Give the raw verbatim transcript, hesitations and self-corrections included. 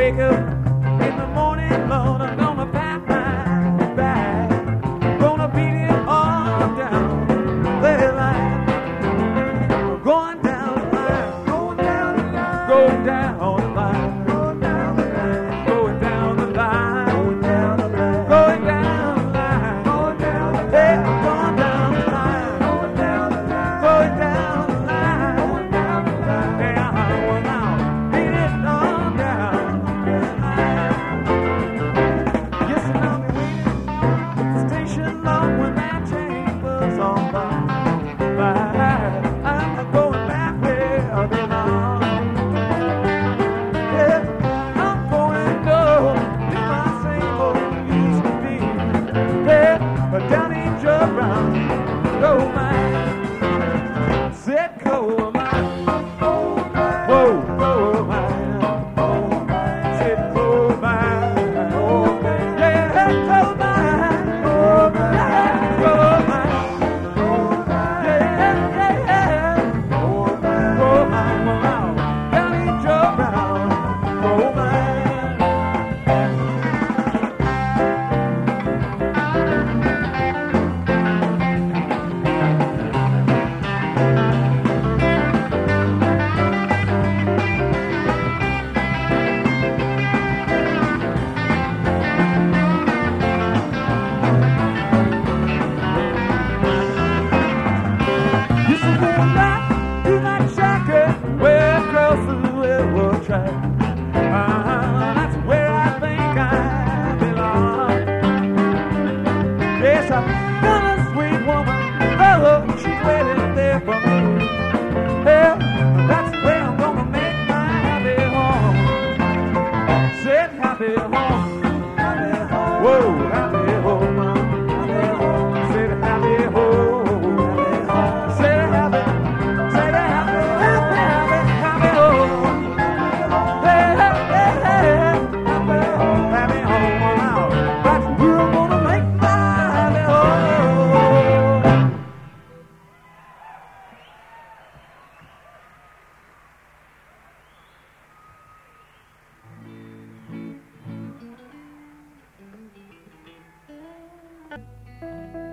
wake up in the morning, Lord, I'm gonna pack my bag. Gonna beat it all down the line. Going down the line, going down the line, going down the line, going down the line, going down the line, going down the line, going down the line, going down the line, yeah, I'm going down the line, going down the line, going down the line, going down the line, yeah, I will now beat it all down the line. Yes, and I'll be waiting at the station long when that train was on by. I'm not going back where I belong. Yeah, I'm going to do my same old used to be. Yeah, but down in your brown, go mine. Said go mine. Whoa, go mine. Said go mine. Yeah, go mine. Yeah, go mine. Thank you.